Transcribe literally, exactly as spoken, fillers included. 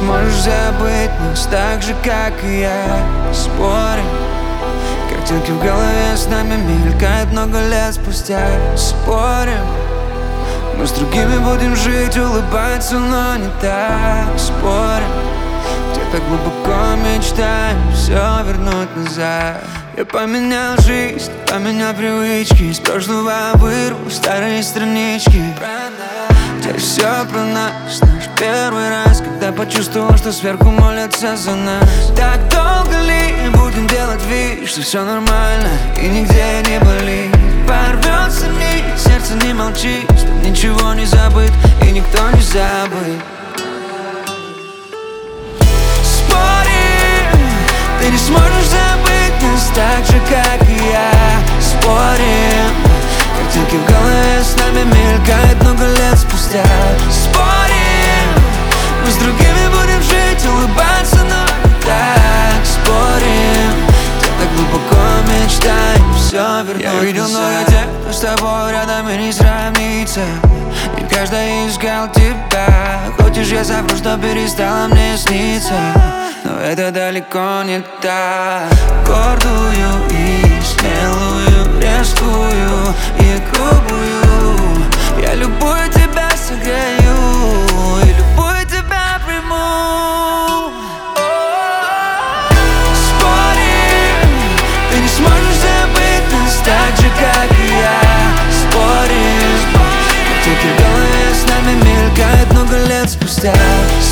сможешь забыть нас так же, как и я. Спорим, картинки в голове с нами мелькают много лет спустя. Спорим, мы с другими будем жить, улыбаться, но не так. Спорим, где-то глубоко мечтаем все вернуть назад. Я поменял жизнь, поменял привычки, из прошлого вырву старые странички. Здесь все про нас, наш первый раз, когда почувствовал, что сверху молятся за нас. Так долго ли будем делать вид, что все нормально и нигде не болит? Порвется нить, сердце не молчит, что ничего не забыт и никто не забыт. Спорим, ты не сможешь забыть нас так же, как и я. Спорим, картинки в голове с нами мелькают много лет спустя. Спорим, мы с другими будем жить, улыбаться, но не так. Спорим, где-то глубоко мечтаем все вернуть. Я видел много тех, кто с тобой рядом и не сравнится, и каждый искал тебя. Хочешь, я совру, что перестала мне сниться, но это далеко не так. Гордую и смелую, резкую и грубую, я любую тебя согрею и любую тебя приму. Спорим, ты не сможешь забыть нас так же, как и я. Спорим, картинки в голове с нами мелькают много лет спустя.